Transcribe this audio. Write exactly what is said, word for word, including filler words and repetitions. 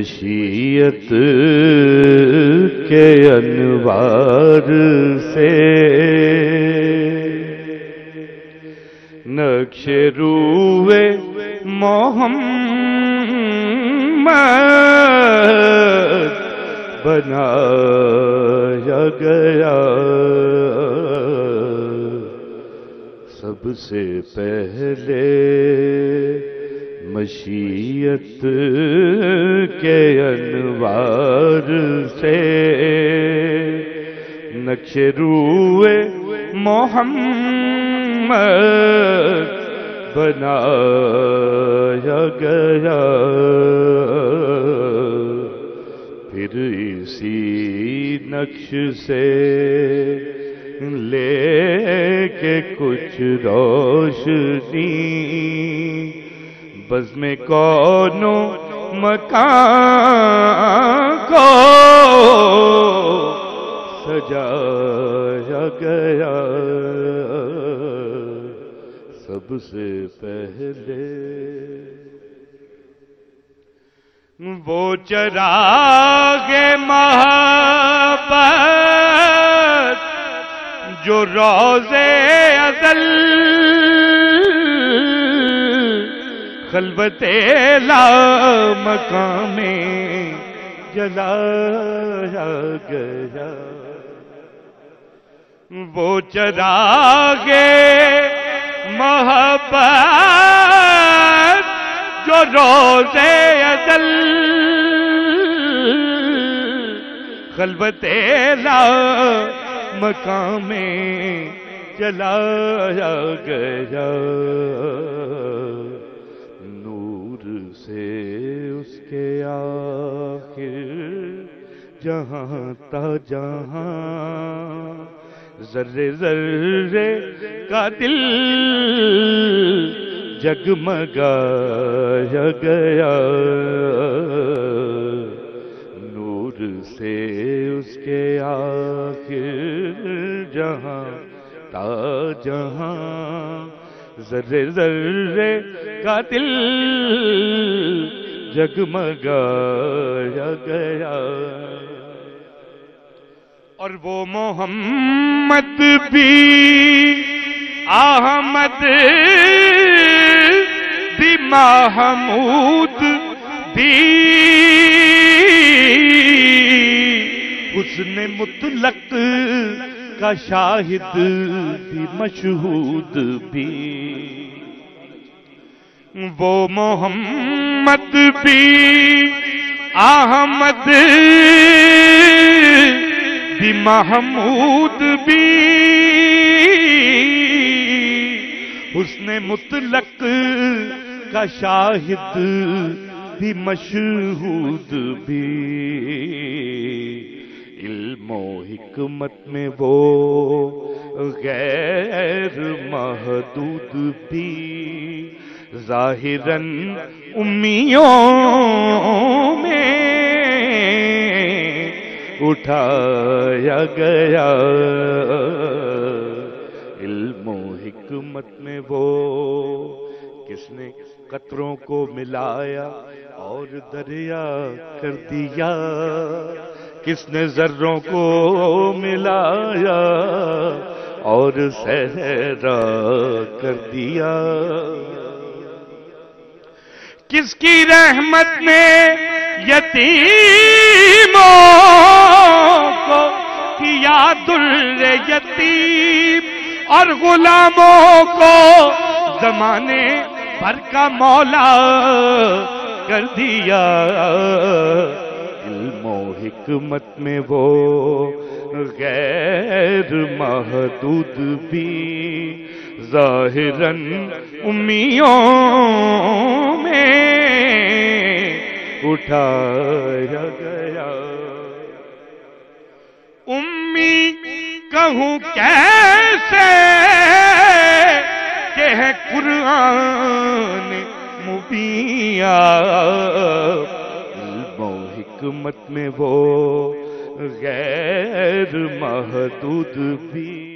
مشیت کے انوار سے نقش روئے محمد بنایا گیا سب سے پہلے مشیت کے انوار سے نقش روئے محمد بنایا گیا پھر اسی نقش سے لے کے کچھ روشنی بزم کون و مکان کو سجایا گیا سب سے پہلے وہ چراغ محبت جو روز ازل خلوت لا مقام میں جلایا گیا وہ چراغ محبت جو روز ازل خلوت لا مقام میں جلایا گیا نور سے اس کے آخر جہاں تا جہاں ذرے ذرے کا دل جگمگایا گیا نور سے اس کے آخر جہاں تا جہاں ذرے ذرے کا دل جگمگایا گیا اور وہ محمد بھی احمد بھی محمود بھی حسن مطلق کا شاہد بھی مشہود بھی وہ محمد بھی احمد بھی محمود بھی حسن مطلق کا شاہد بھی مشہود بھی علم و حکمت میں وہ غیر محدود بھی ظاہراً امیوں میں اٹھایا گیا علم و حکمت میں وہ کس نے قطروں کو ملایا اور دریا کر دیا کس نے ذروں کو ملایا اور صحرا کر دیا کس کی رحمت نے یتیموں کو کیا در یتیم اور غلاموں کو زمانے بھر کا مولا کر دیا علم و حکمت میں وہ غیر محدود بھی ظاہراً امیوں میں اٹھایا گیا امی کہوں کیسے کہ ہے قرآن مبین علم و حکمت میں وہ غیر محدود بھی